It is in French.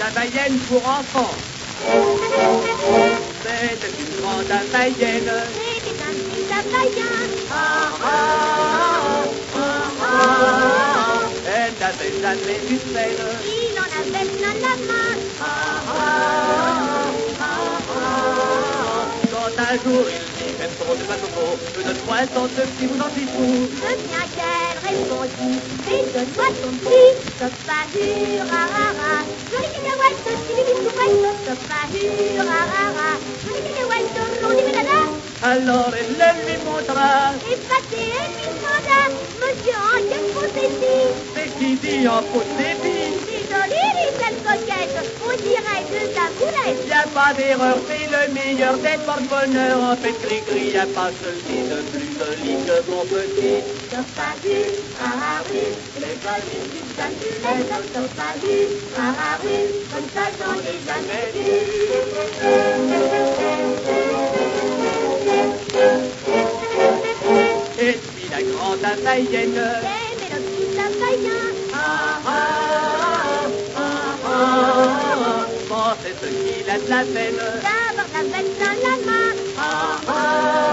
Havaïenne pour enfants. C'est une grande Havaïenne. C'est des petits Havaïens. Elle n'avait jamais vu de peine. Il en avait plein la main. Quand un jour il dit, même son de Pacoco, donne-moi ton petit vous en suis fou. Je viens qu'elle répondit, mais donne-moi ton petit Topahur, rarara. Joli cacahuète, tibili souhait, Topahur, rarara. Joli cacahuète, rondi médada. Alors elle le lui montra. Et pâté, et lui demanda, monsieur, en quelle possession? C'est qui dit en possession. C'est joli, les belles coquettes, on dirait de ta boulette. Y a pas d'erreur, c'est le meilleur des porte-bonheur. En fait, gris-gris, y a pas celui de plus joli que mon petit. Topahur, rarara, les jolies du Saint-Hubert, Topahur, rarara, comme ça j'en ai jamais vu. Et puis la grande Havaïenne. Mais le petit Havaïen, Bon, c'est ce qu'il a de la peine. d'abord la bête dans la main.